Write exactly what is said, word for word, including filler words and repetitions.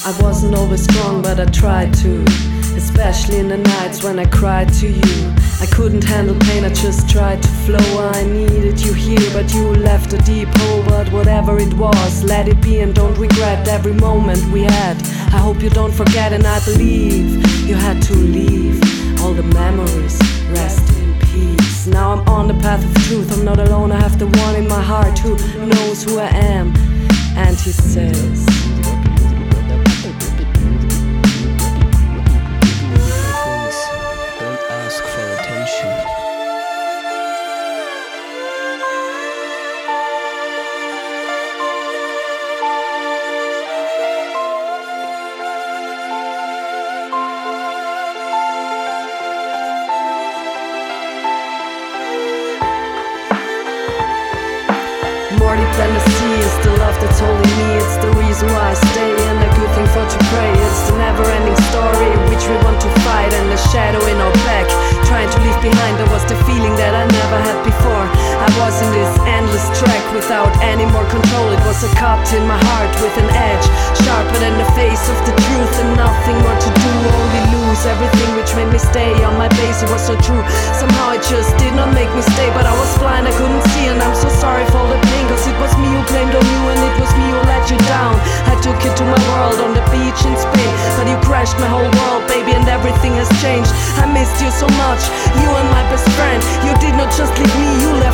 I wasn't always strong, but I tried to, especially in the nights when I cried to you. I couldn't handle pain, I just tried to flow. I needed you here, but you left a deep hole. But whatever it was, let it be and don't regret every moment we had. I hope you don't forget, and I believe you had to leave. All the memories, rest in peace. Now I'm on the path of truth, I'm not alone, I have the one in my heart who knows who I am. And he says, don't ask for attention. More deep than the sea is the love that's holding me. It's the reason why I stay and a good thing for to pray. It's the never-ending story which we want to fight, and the shadow in our back trying to leave behind. There was the feeling that I never had before. I was in this endless track without any more control. It was a cut in my heart with an edge sharper than the face of the truth, and nothing more to do, only lose everything which made me stay on my base. It was so true, somehow it just did not make me stay. But I was blind, I couldn't see, and I'm so sorry for the pain, cause it was me who blamed on you, and it was me who let you down. I took you to my world on the beach in Spain, but you crashed my whole world, baby, and everything has changed. I missed you so much, you and my best friend. You did not just leave me, you left